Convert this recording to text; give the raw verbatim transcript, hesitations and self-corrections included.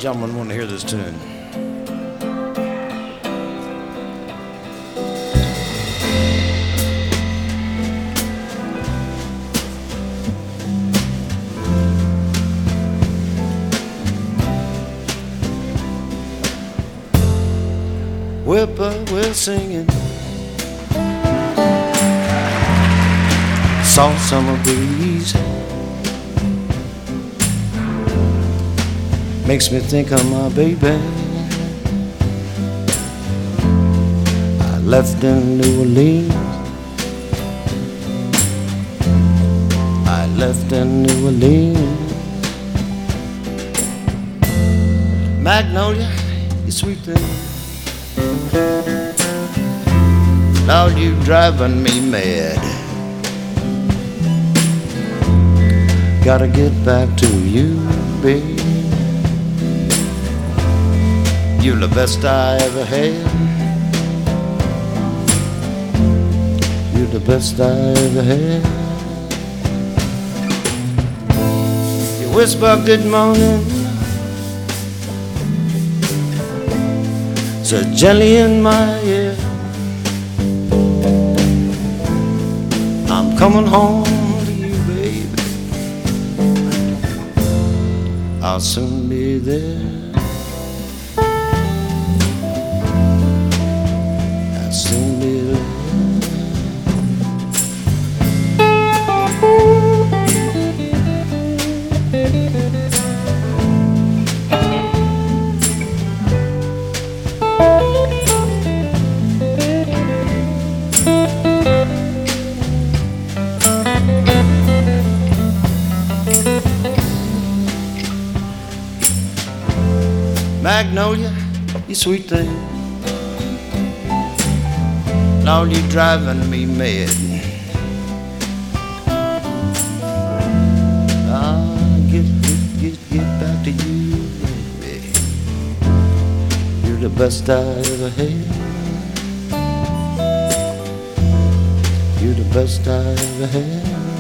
Gentlemen want to hear this tune. Whippoorwill singing, soft summer breeze makes me think of my baby. I left in New Orleans, I left in New Orleans. Magnolia, you sweet thing, Lord, you driving me mad. Gotta get back to you, babe. You're the best I ever had. You're the best I ever had. You whisper good morning so gently in my ear. I'm coming home to you, baby. I'll soon be there. I'll soon be there. Magnolia, you sweet thing, Lord, you driving me mad. I'll get, get, get, get back to you, baby. You're the best I ever had. You're the best I ever had.